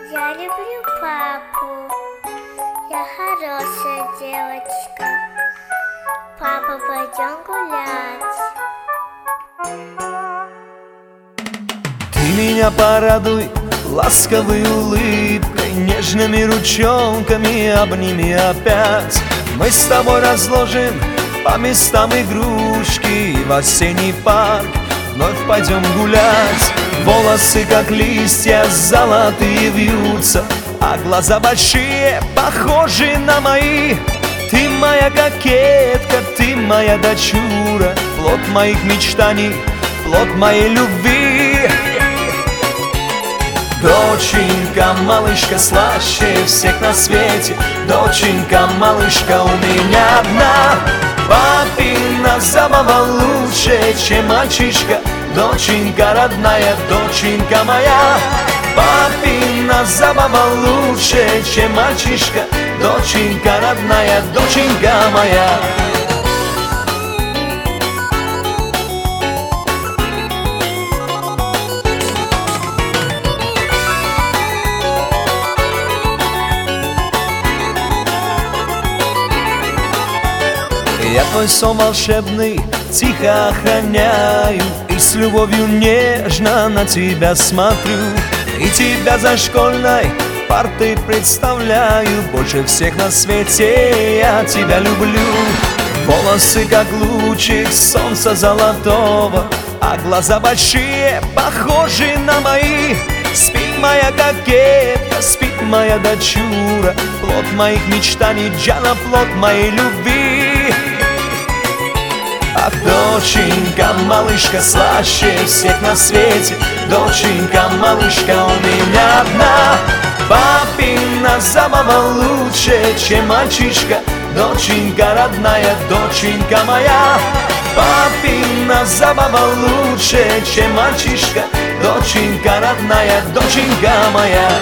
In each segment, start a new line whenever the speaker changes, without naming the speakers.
Я люблю папу. Я хорошая девочка. Папа, пойдем гулять.
Ты меня порадуй ласковой улыбкой, нежными ручонками обними опять. Мы с тобой разложим по местам игрушки, и в осенний парк вновь пойдем гулять. Волосы, как листья, золотые вьются, а глаза большие, похожи на мои. Ты моя кокетка, ты моя дочура, плод моих мечтаний, плод моей любви. Доченька, малышка, слаще всех на свете. Доченька, малышка, у меня одна. Папина забава лучше, чем мальчишка. Доченька родная, доченька моя. Папина забава лучше, чем мальчишка. Доченька родная, доченька моя. Я твой сон волшебный тихо охраняю, и с любовью нежно на тебя смотрю. И тебя за школьной партой представляю, больше всех на свете я тебя люблю. Волосы, как лучик солнца золотого, а глаза большие, похожи на мои. Спит моя кокетка, спит моя дочура, плод моих мечтаний, Джана, плод моей любви. Ах, доченька, малышка, слаще всех на свете. Доченька, малышка, у меня одна. Папина забава лучше, чем мальчишка. Доченька родная, доченька моя. Папина забава лучше, чем мальчишка. Доченька родная, доченька моя.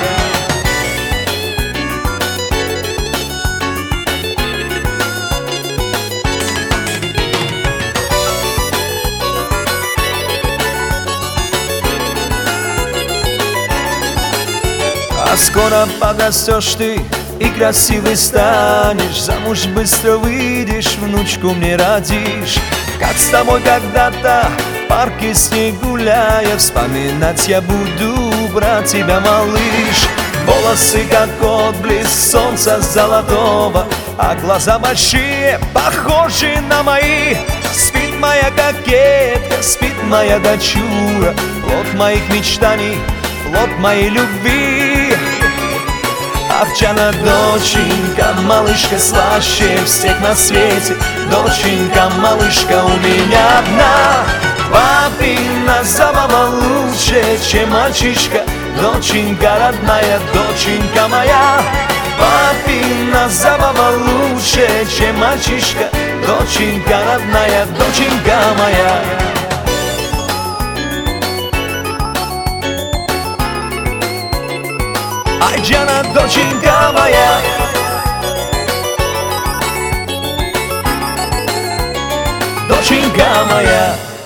А скоро подрастешь ты и красивый станешь, замуж быстро выйдешь, внучку мне родишь. Как с тобой когда-то в парке с ней гуляя, вспоминать я буду про тебя, малыш. Волосы, как отблеск солнца золотого, а глаза большие, похожи на мои. Спит моя кокетка, спит моя дочура, плод моих мечтаний, плод моей любви. Овчана, доченька, малышка, слаще всех на свете. Доченька, малышка, у меня одна. Папина забава лучше, чем мальчишка. Доченька родная, доченька моя. Папина забава лучше, чем мальчишка. Доченька родная, доченька моя. Ай, Джана, доченька моя. Доченька моя.